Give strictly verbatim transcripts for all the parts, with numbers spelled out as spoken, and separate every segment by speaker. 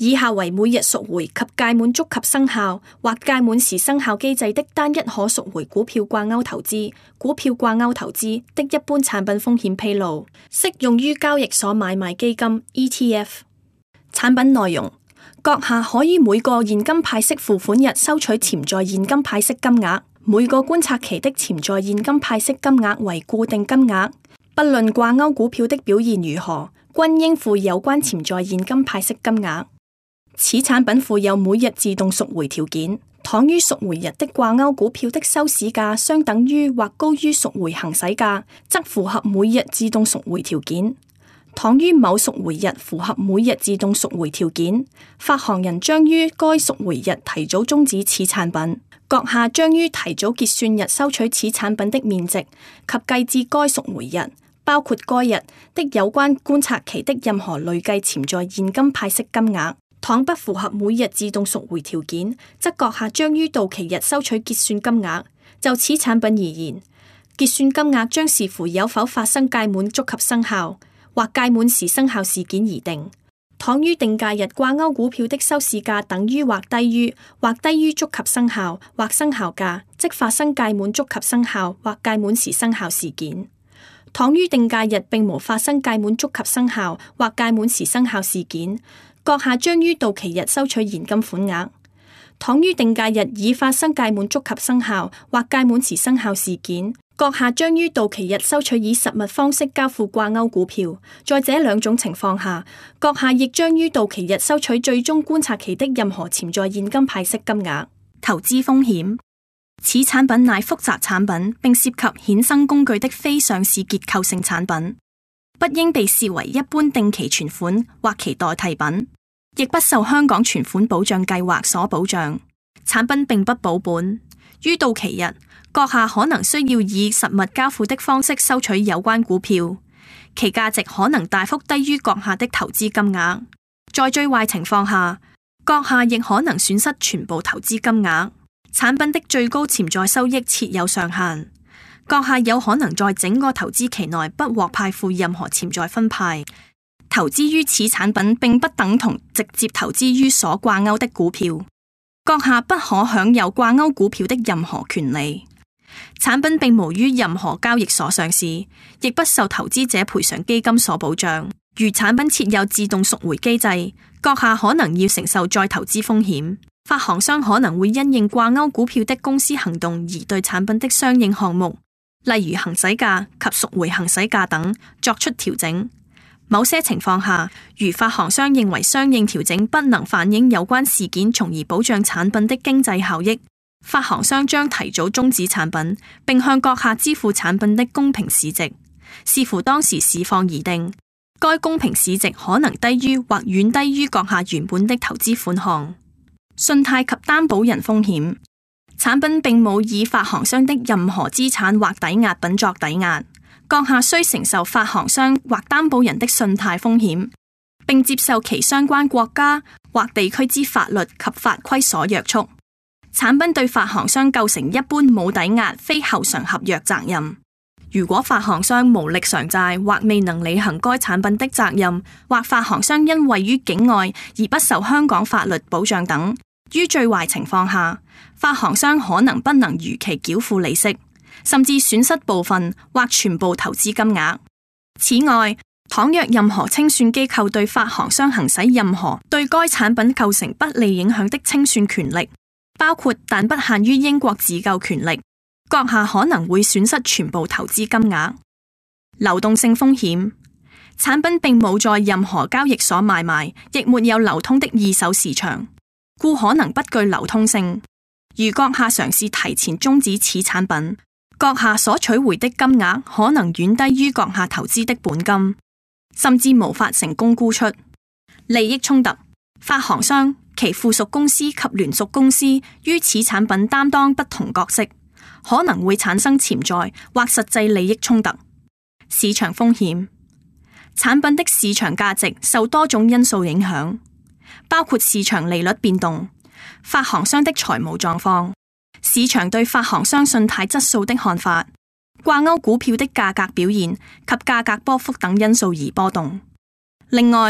Speaker 1: 以下為每日贖回及屆滿觸及生效或屆滿時生效機制的單一可贖回股票掛鈎投資、股票掛鈎投資的一般產品風險披露，適用於交易所買賣基金 E T F。 產品內容：閣下可以每個現金派息付款日收取潛在現金派息金額，每個觀察期的潛在現金派息金額為固定金額，不論掛鈎股票的表現如何，均應付有關潛在現金派息金額。此產品附有每日自動贖回條件，倘於贖回日的掛鈎股票的收市價相等於或高於贖回行使價，則符合每日自動贖回條件；倘於某贖回日符合每日自動贖回條件，發行人將於該贖回日提早終止此產品。閣下將於提早結算日收取此產品的面值及計至該贖回日，包括該日的有關觀察期的任何累計潛在現金派息金額。倘不符合每日自動贖回條件，則閣下將於到期日收取結算金額。就此產品而言，結算金額將視乎有否發生屆滿觸及生效或屆滿時生效事件而定。倘於定價日掛鈎股票的收市價等於或低於或低於觸及生效或生效價，即發生屆滿觸及生效或屆滿時生效事件。倘於定價日並無發生屆滿觸及生效或屆滿時生效事件，閣下將於到期日收取現金款額。倘於定價日已發生屆滿觸及生效或屆滿時生效事件，閣下將於到期日收取以實物方式交付掛鈎股票。在這兩種情況下，閣下亦將於到期日收取最終觀察期的任何潛在現金派息金額。投資風險：此產品乃複雜產品，並涉及衍生工具的非上市結構性產品，不應被視為一般定期存款或其代替品，亦不受香港存款保障計劃所保障。產品並不保本，於到期日，閣下可能需要以實物交付的方式收取有關股票，其價值可能大幅低於閣下的投資金額。在最壞情況下，閣下亦可能損失全部投資金額。產品的最高潛在收益設有上限，閣下有可能在整個投資期內不獲派付任何潛在分派。投資於此產品並不等同直接投資於所掛鈎的股票，閣下不可享有掛鈎股票的任何權利。產品並無於任何交易所上市，亦不受投資者賠償基金所保障。如產品設有自動贖回機制，閣下可能要承受再投資風險。發行商可能會因應掛鈎股票的公司行動而對產品的相應項目，例如行使價及贖回行使價等作出調整。某些情況下，如發行商認為相應調整不能反映有關事件，從而保障產品的經濟效益，發行商將提早終止產品，並向閣下支付產品的公平市值，視乎當時市況而定。該公平市值可能低於或遠低於閣下原本的投資款項。信貸及擔保人風險：產品並冇以發行商的任何資產或抵押品作抵押，閣下需承受發行商或擔保人的信貸風險，並接受其相關國家或地區之法律及法規所約束。產品對發行商構成一般冇抵押非後償合約責任。如果發行商無力償債或未能履行該產品的責任，或發行商因位於境外而不受香港法律保障等，於最壞情況下，發行商可能不能如期繳付利息，甚至損失部分或全部投資金額。此外，倘若任何清算機構對發行商行使任何對該產品構成不利影響的清算權力，包括但不限於英國自救權力，閣下可能會損失全部投資金額。流動性風險：產品並冇在任何交易所買賣，亦沒有流通的二手市場，故可能不具流通性。如閣下嘗試提前終止此產品，閣下所取回的金額可能遠低於閣下投資的本金，甚至無法成功沽出。利益衝突：發行商、其附屬公司及聯屬公司於此產品擔當不同角色，可能會產生潛在或實際利益衝突。市場風險：產品的市場價值受多種因素影響，包括市場利率變動、發行商的財務狀況、市場對發行商信貸質素的看法、掛鈎股票的價格表現及價格波幅等因素而波動。另外，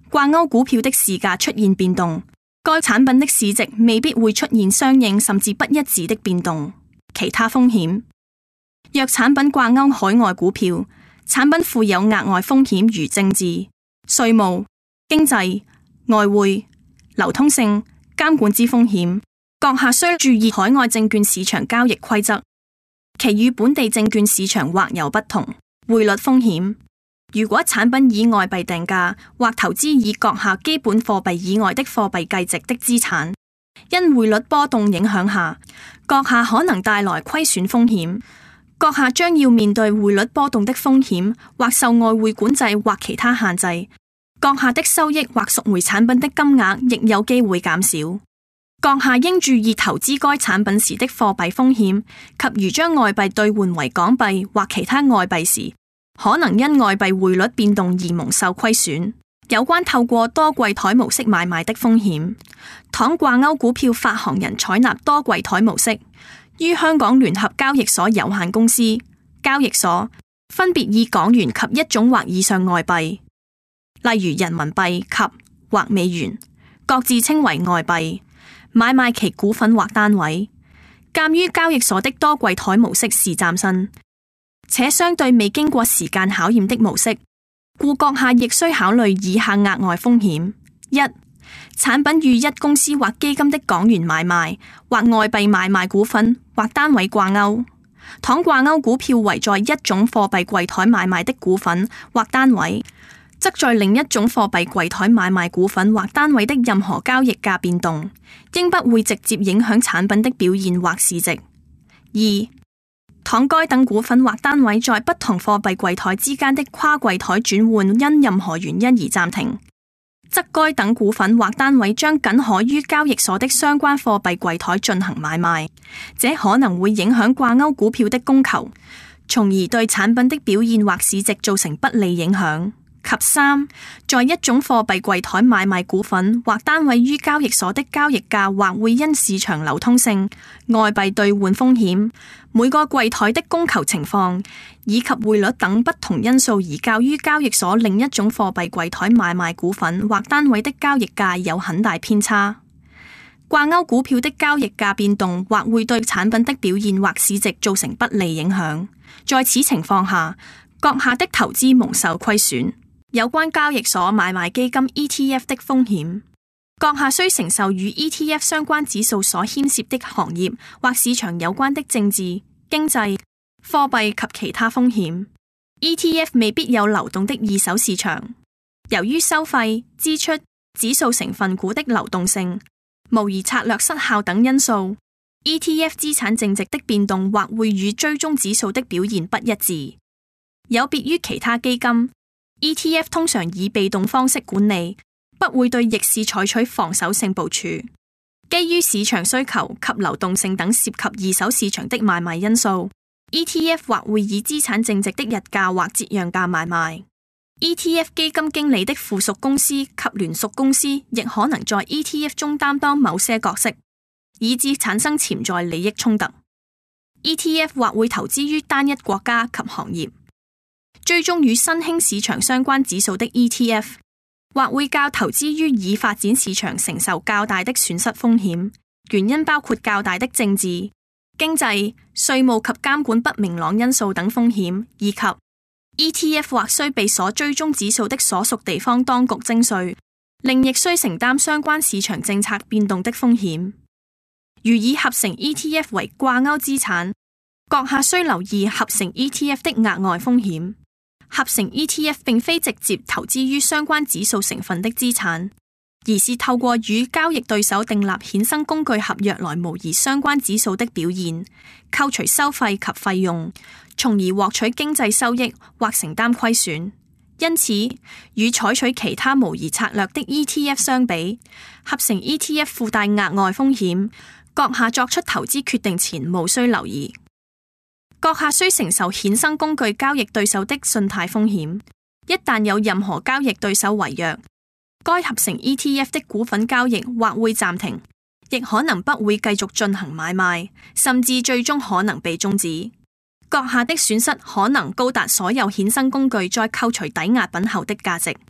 Speaker 1: 掛鈎股票的市價出現變動，該產品的市值未必會出現相應甚至不一致的變動。其他風險，若產品掛鈎海外股票，產品附有額外風險如政治、稅務、經濟、外匯、流通性、監管之風險，閣下需注意海外證券市場交易規則，其與本地證券市場或有不同。匯率風險，如果產品以外幣定價或投資以閣下基本貨幣以外的貨幣計值的資產，因匯率波動影響下，閣下可能帶來虧損風險。閣下將要面對匯率波動的風險，或受外匯管制或其他限制。閣下的收益或贖回產品的金額亦有機會減少。閣下應注意投資該產品時的貨幣風險，及如將外幣兌換為港幣或其他外幣時，可能因外幣匯率變動而蒙受虧損。有關透過多櫃台模式買賣的風險，倘掛鈎股票發行人採納多櫃台模式，於香港聯合交易所有限公司交易所分別以港元及一種或以上外幣，例如人民幣及或美元，各自稱為外幣，買賣其股份或單位。鑒於交易所的多櫃台模式是嶄新且相對未經過時間考驗的模式，故閣下亦需考慮以下額外風險：一、產品與一公司或基金的港元買賣或外幣買賣股份或單位掛鈎，倘掛鈎股票為在一種貨幣櫃台買賣的股份或單位，則在另一種貨幣櫃台買賣股份或單位的任何交易價變動，應不會直接影響產品的表現或市值。二、倘該等股份或單位在不同貨幣櫃台之間的跨櫃台轉換因任何原因而暫停，則該等股份或單位將僅可於交易所的相關貨幣櫃台進行買賣，這可能會影響掛鈎股票的供求，從而對產品的表現或市值造成不利影響。及三，在一種貨幣櫃台買賣股份或單位於交易所的交易價或會因市場流通性、外幣兌換風險、每個櫃台的供求情況以及匯率等不同因素而較於交易所另一種貨幣櫃台買賣股份或單位的交易價有很大偏差。掛鈎股票的交易價變動或會對產品的表現或市值造成不利影響，在此情況下，閣下的投資蒙受虧損。有關交易所買賣基金 E T F 的風險，閣下需承受與 E T F 相關指數所牽涉的行業或市場有關的政治、經濟、貨幣及其他風險。E T F 未必有流動的二手市場，由於收費、支出、指數成分股的流動性、模擬策略失效等因素， E T F 資產淨值的變動或會與追蹤指數的表現不一致。有別於其他基金，E T F 通常以被動方式管理，不會對逆市採取防守性部署。基於市場需求及流動性等涉及二手市場的買賣因素， E T F 或會以資產淨值的日價或折讓價買賣。E T F 基金經理的附屬公司及聯屬公司亦可能在 E T F 中擔當某些角色，以致產生潛在利益衝突。E T F 或會投資於單一國家及行業。追蹤與新興市場相關指數的 E T F， 或會較投資於已發展市場承受較大的損失風險，原因包括較大的政治、經濟、稅務及監管不明朗因素等風險，以及 E T F 或須被所追蹤指數的所屬地方當局徵稅，另亦須承擔相關市場政策變動的風險。如以合成 E T F 為掛鈎資產，閣下須留意合成 E T F 的額外風險。合成 E T F 並非直接投資於相關指數成分的資產，而是透過與交易對手訂立衍生工具合約來模擬相關指數的表現，扣除收費及費用，從而獲取經濟收益或承擔虧損。因此，與採取其他模擬策略的 E T F 相比，合成 E T F 附帶額外風險，閣下作出投資決定前務須留意。閣下需承受衍生工具交易對手的信貸風險，一旦有任何交易對手違約，該合成 E T F 的股份交易或會暫停，亦可能不會繼續進行買賣，甚至最終可能被終止。閣下的損失可能高達所有衍生工具再扣除抵押品後的價值。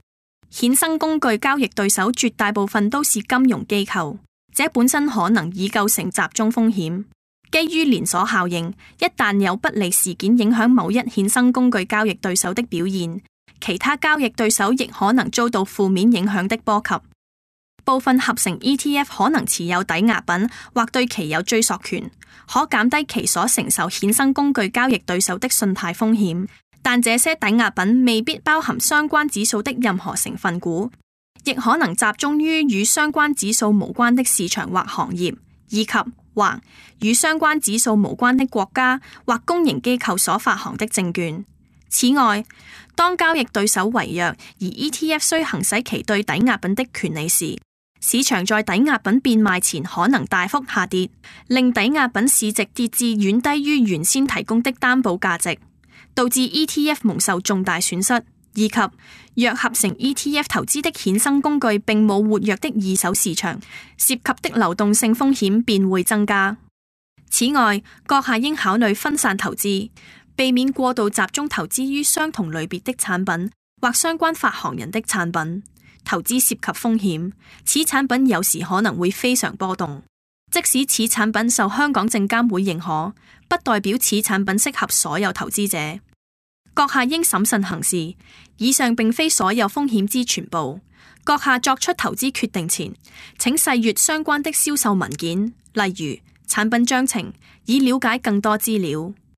Speaker 1: 衍生工具交易對手絕大部分都是金融機構，這本身可能已構成集中風險。基於連鎖效應，一旦有不利事件影響某一衍生工具交易對手的表現，其他交易對手亦可能遭到負面影響的波及。部分合成 E T F 可能持有抵押品或對其有追索權，可減低其所承受衍生工具交易對手的信貸風險，但這些抵押品未必包含相關指數的任何成分股，亦可能集中於與相關指數無關的市場或行業，以及或與相關指數無關的國家或公營機構所發行的證券。此外，當交易對手違約而 E T F 需行使其對抵押品的權利時，市場在抵押品變賣前可能大幅下跌，令抵押品市值跌至遠低於原先提供的擔保價值，導致 E T F 蒙受重大損失，以及若合成 E T F 投資的衍生工具並冇活躍的二手市場，涉及的流動性風險便會增加。此外，閣下應考慮分散投資，避免過度集中投資於相同類別的產品或相關發行人的產品。投資涉及風險，此產品有時可能會非常波動。即使此產品受香港證監會認可，不代表此產品適合所有投資者。閣下應審慎行事。以上並非所有風險之全部。閣下作出投資決定前，請細閱相關的銷售文件，例如產品章程，以了解更多資料。